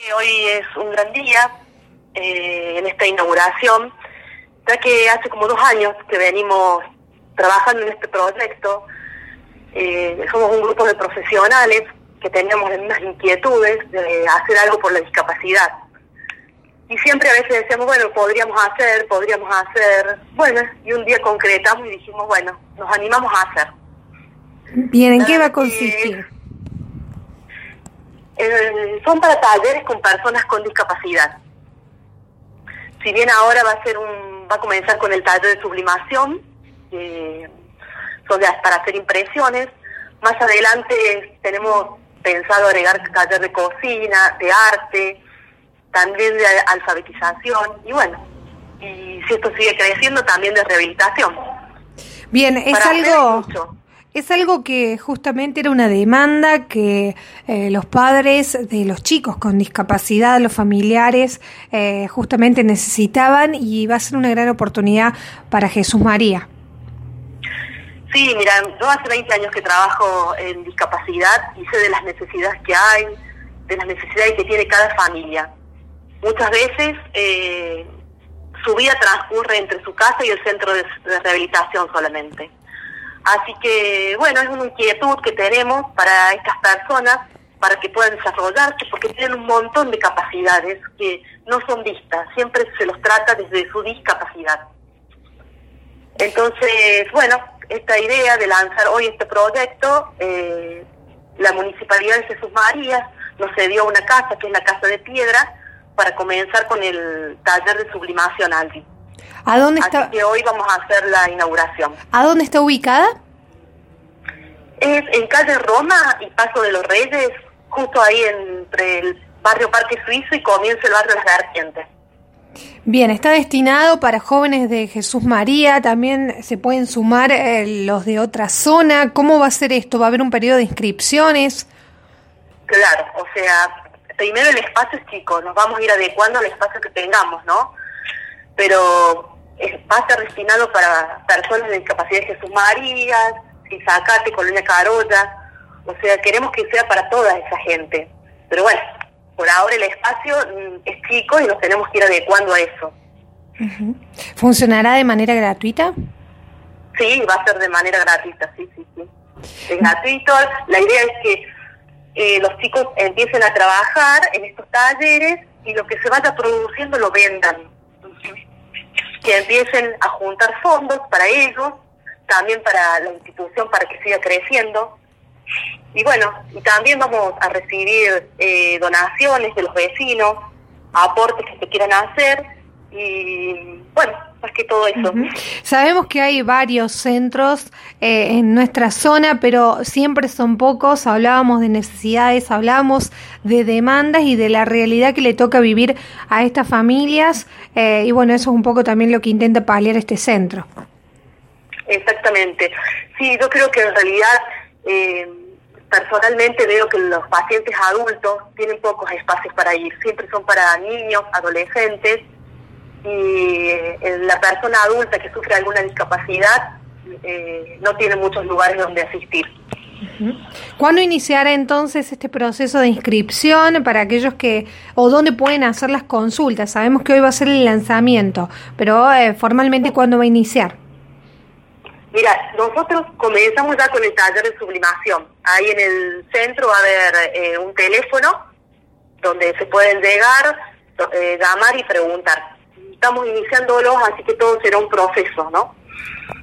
Hoy es un gran día en esta inauguración, ya que hace como 2 años que venimos trabajando en este proyecto. Somos un grupo de profesionales que teníamos unas inquietudes de hacer algo por la discapacidad. Y siempre a veces decíamos, bueno, podríamos hacer, bueno, y un día concretamos y dijimos, bueno, nos animamos a hacer. Bien, ¿en qué va a consistir? Son para talleres con personas con discapacidad. Si bien ahora va a comenzar con el taller de sublimación, para hacer impresiones. Más adelante tenemos pensado agregar taller de cocina, de arte, también de alfabetización, y bueno, y si esto sigue creciendo, también de rehabilitación. Bien, es algo que justamente era una demanda que los padres de los chicos con discapacidad, los familiares, justamente necesitaban, y va a ser una gran oportunidad para Jesús María. Sí, mira, yo hace 20 años que trabajo en discapacidad y sé de las necesidades que hay, de las necesidades que tiene cada familia. Muchas veces su vida transcurre entre su casa y el centro de rehabilitación solamente. Así que, bueno, es una inquietud que tenemos para estas personas, para que puedan desarrollarse, porque tienen un montón de capacidades que no son vistas, siempre se los trata desde su discapacidad. Entonces, bueno, esta idea de lanzar hoy este proyecto, la Municipalidad de Jesús María nos cedió una casa, que es la Casa de Piedra, para comenzar con el taller de sublimación, Aldi. ¿A dónde está? Así que hoy vamos a hacer la inauguración. ¿A dónde está ubicada? Es en calle Roma y Paso de los Reyes, justo ahí entre el barrio Parque Suizo y comienza el barrio Las Vertientes. Bien, está destinado para jóvenes de Jesús María, también se pueden sumar los de otra zona. ¿Cómo va a ser esto? ¿Va a haber un periodo de inscripciones? Claro, o sea, primero el espacio es chico, nos vamos a ir adecuando al espacio que tengamos, ¿no? Pero va a ser destinado para personas de discapacidad de Jesús María, Zacate, Colonia Carolla, o sea, queremos que sea para toda esa gente. Pero bueno, por ahora el espacio es chico y nos tenemos que ir adecuando a eso. Uh-huh. ¿Funcionará de manera gratuita? Sí, va a ser de manera gratuita, sí. Es gratuito. La idea es que los chicos empiecen a trabajar en estos talleres y lo que se vaya produciendo lo vendan. Que empiecen a juntar fondos para ellos, también para la institución, para que siga creciendo. Y bueno, y también vamos a recibir donaciones de los vecinos, aportes que se quieran hacer, y bueno, más que todo eso. Uh-huh. Sabemos que hay varios centros en nuestra zona, pero siempre son pocos. Hablábamos de necesidades, hablábamos de demandas y de la realidad que le toca vivir a estas familias, y bueno, eso es un poco también lo que intenta paliar este centro. Exactamente. Sí, yo creo que en realidad, personalmente veo que los pacientes adultos tienen pocos espacios para ir, siempre son para niños, adolescentes, y la persona adulta que sufre alguna discapacidad no tiene muchos lugares donde asistir. Uh-huh. ¿Cuándo iniciará entonces este proceso de inscripción para aquellos o dónde pueden hacer las consultas? Sabemos que hoy va a ser el lanzamiento, pero formalmente, ¿cuándo va a iniciar? Mira, nosotros comenzamos ya con el taller de sublimación. Ahí en el centro va a haber un teléfono donde se pueden llegar, llamar y preguntar. Estamos iniciándolos, así que todo será un proceso, ¿no?